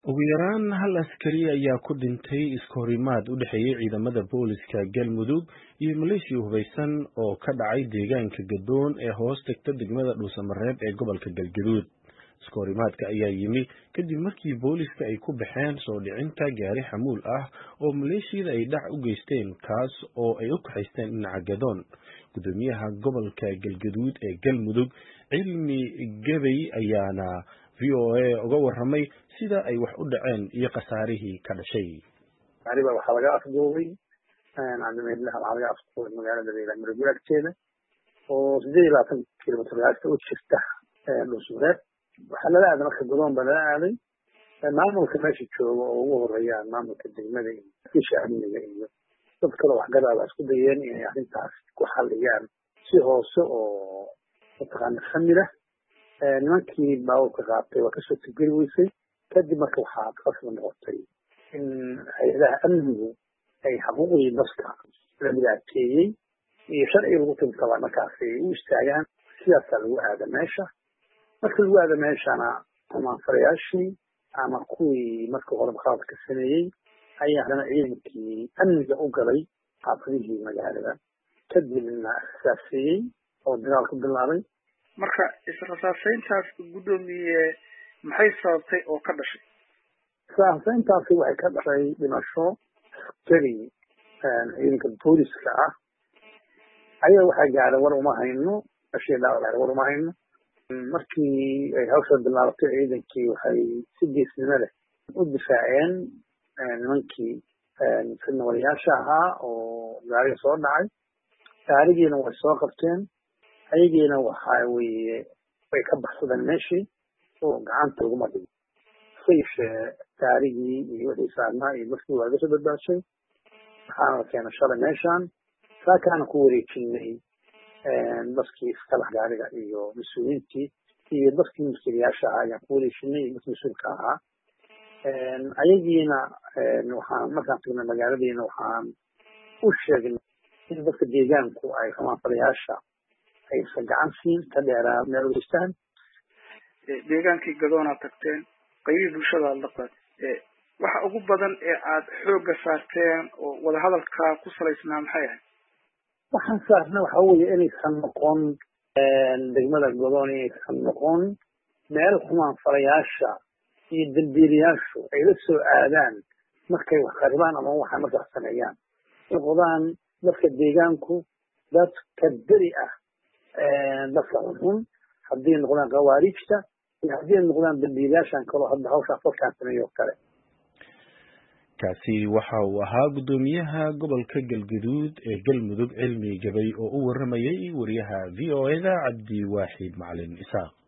ugu yaraan hal askari ayaa ku dhintay iskahorimaad u dhexeeyay ciidamada booliska Galmudug iyo maleeshiya hubeysan oo ka dhacay deegaanka Gadoon ee hoos tagta degmada Dhuusamareeb ee gobolka Galgaduud. Iskahorimaadka ayaa yimi kadib markii booliska ay ku baxeen soo dhicinta gaari xamuul ah oo maleeshiyada ay dhac u geysteen kaas oo ay u kaxaysteen dhinaca Gadoon. Gudoomiyaha gobolka Galgaduud ee Galmudug Cilmi Gabay ayaana VOA uga warramay sida ay wax u dhaceen iyo qasaarihii ka dhashay. Ariba waxa laga afduubay candamaydlaha laga afduubay magaalada Beelamirguurteeda oo 28 kiiloomitir u jirta Dhuusamareeb. Waxa la aaday marka Gadoon baa la aaday maamulka meesha jooga oo ugu horeeyaan maamulka degmada iyo shacabniga iyo dad kale wax gadaal isku dayeen inay arrintaas ku xaliyaan si hoose oo taqaanid nimankii baawka qaatay waa kasoo tigiri weysay kadib marka waxaa qasab noqotay in hay'adaha amnigu ay xuquuqdii dadka la midaakeeyey iyo sharciga lagu tilmaamay markaas ay u istaagaan siyaasadda lagu aada meesha marka lagu aada meeshana ama farayaashii ama kuwii marka hore qaadka sameeyay ayaa hadana ciidankii amniga u galay xaafadihii magaalada kadibna asaasiyey oo dagaal ku bilaabay. marka israsaasayntaas gudoomiye maxay sababtay oo ka dhashay? Israsaasayntaasi waxay ka dhashay dhimasho askari ciidanka booliska ah ayaa waxaa gaaray war uma hayno war uma hayno markii ay hawsha bilaabatay ciidankii waxay si geesnimo leh u difaaceen nimankii fidnawalayaasha ahaa oo gaariga soo dhacay gaarigiina way soo qabteen ayagiina waxa weeye way ka baxsadeen meeshii oo gacanta ugu maday sayfe gaarigii iyo wixii saarnaa iyo markii waa laga soo badbaashay waxaana la keenay shalay meeshaan saakaana ku wareejinay dadkii iskala gaariga iyo mas-uuliyiintii iyo dadkii mulkiilayaasha ahaa ayaan ku wareejinay iyo dadkii mas-uulka ahaa ayagiina waxaan markaan tagnay magaaladiina waxaan u sheegnay in dadka deegaanku ay xamaafalayaasha aysan gacan siin ka dheeraa meel u geystaan. Deegaankii Gadoona tagteen qayb bulshada la qad waxa ugu badan ee aad xooga saarteen oo wada hadalka ku salaysnaa maxay ahayd? waxaan saarnaa waxa weeye inaysan noqon degmada Gadoon inaysan noqon meel xamaafalayaasha iyo dambiilayaashu ay la soo aadaan markay wax qaribaan ama waxa markaa sameeyaan noqdaan dadka deegaanku dadka dari ah dadka xun haddii noqdaan qawaariijta iyo haddii noqdaan dambiilayaashan kaloo hadda hawsha afurkaan sameeyo kale. kaasi waxa uu ahaa gudoomiyaha gobolka Galgaduud ee Galmudug Cilmi Gabay oo u warramayay wariyaha VOA-da Cabdi Waaxid Macalin Isaaq.